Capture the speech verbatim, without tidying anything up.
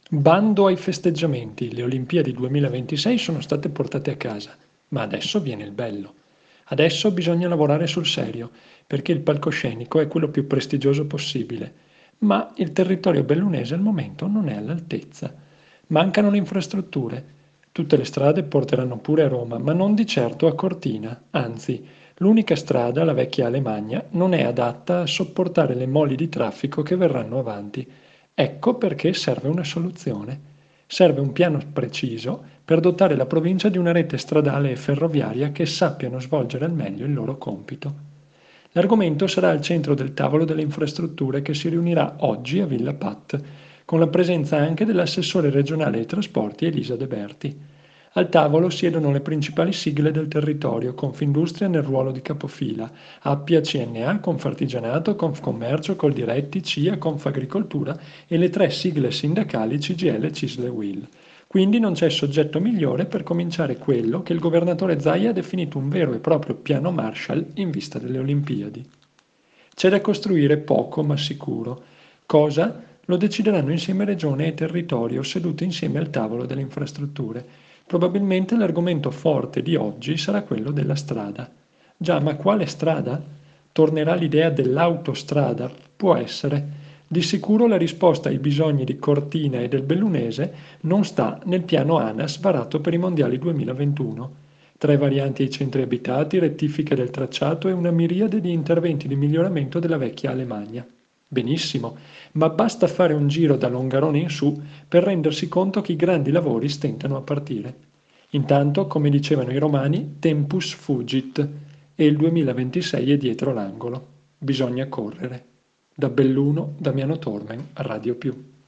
Bando ai festeggiamenti, le Olimpiadi duemilaventisei sono state portate a casa, ma adesso viene il bello. Adesso bisogna lavorare sul serio, perché il palcoscenico è quello più prestigioso possibile, ma il territorio bellunese al momento non è all'altezza. Mancano le infrastrutture. Tutte le strade porteranno pure a Roma, ma non di certo a Cortina, anzi, l'unica strada, la vecchia Alemagna, non è adatta a sopportare le moli di traffico che verranno avanti. Ecco perché serve una soluzione. Serve un piano preciso per dotare la provincia di una rete stradale e ferroviaria che sappiano svolgere al meglio il loro compito. L'argomento sarà al centro del tavolo delle infrastrutture che si riunirà oggi a Villa Pat, con la presenza anche dell'assessore regionale ai trasporti Elisa De Berti. Al tavolo siedono le principali sigle del territorio, Confindustria nel ruolo di capofila, Appia C N A, Confartigianato, Confcommercio, Coldiretti, C I A, Confagricoltura e le tre sigle sindacali C G I L, C I S L e U I L. Quindi non c'è soggetto migliore per cominciare quello che il governatore Zaia ha definito un vero e proprio piano Marshall in vista delle Olimpiadi. C'è da costruire poco ma sicuro. Cosa? Lo decideranno insieme Regione e territorio, sedute insieme al tavolo delle infrastrutture. Probabilmente l'argomento forte di oggi sarà quello della strada. Già, ma quale strada? Tornerà l'idea dell'autostrada? Può essere. Di sicuro la risposta ai bisogni di Cortina e del Bellunese non sta nel piano ANAS varato per i mondiali duemilaventuno. Tre varianti ai centri abitati, rettifiche del tracciato e una miriade di interventi di miglioramento della vecchia Alemagna. Benissimo, ma basta fare un giro da Longarone in su per rendersi conto che i grandi lavori stentano a partire. Intanto, come dicevano i romani, tempus fugit e il duemilaventisei è dietro l'angolo. Bisogna correre. Da Belluno, Damiano Tormen, Radio più.